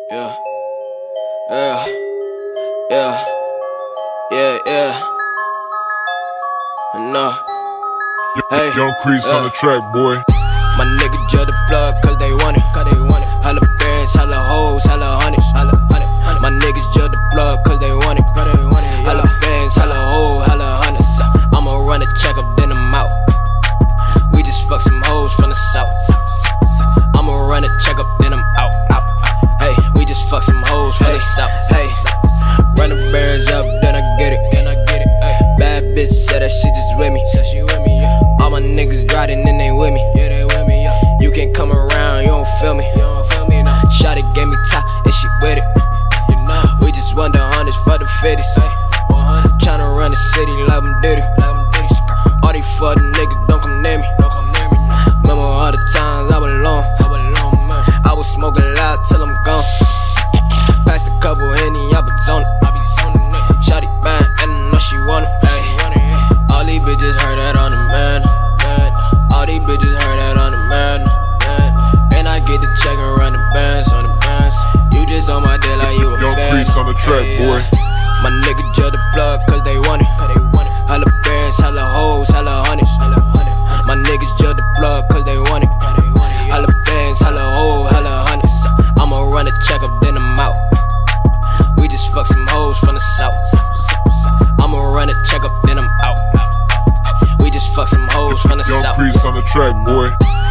Yeah, yeah, yeah, yeah, yeah. No, hey, Young Crease on the track, boy. My nigga judge the plug cause they want it. Holla bands, holla hoes, holla hundreds. My niggas judge the plug cause they want it. Holla bands, holla hoes, holla hundreds. I'ma run a check up, then I'm out. We just fuck some hoes from the south. I'ma run a check up, then I'm out. Hey, we just fuck some hoes from the south. Hey, run the bands up, then I get it. Bad bitch said that she just with me. All my niggas riding and they with me. You can't come around, you don't feel me. Shawty gave me top and she with it. We just want the hundreds for the 50s. Tryna run the city like I'm Diddy. All these fuck niggas don't come near me. Remember all the times I was alone. I was smoking loud till I'm gone. Passed a couple Henny, I was on it. Shawty bang and I know she want it. All these bitches heard that on the man. All these bitches heard that on the man. And I get the check and run the bands on the bands. You just on my dick like you a Young fan. Crease on the track, boy. My nigga judge the plug cause they want it. Holla bands, holla hoes, holla hundreds. My niggas judge the plug cause they want it. Holla bands, holla hoes, holla hundreds. I'ma run a check up, then I'm out. We just fuck some hoes from the south. I'ma run a check up, then I'm out. We just fuck some hoes from the Young south. Crease on the track, boy.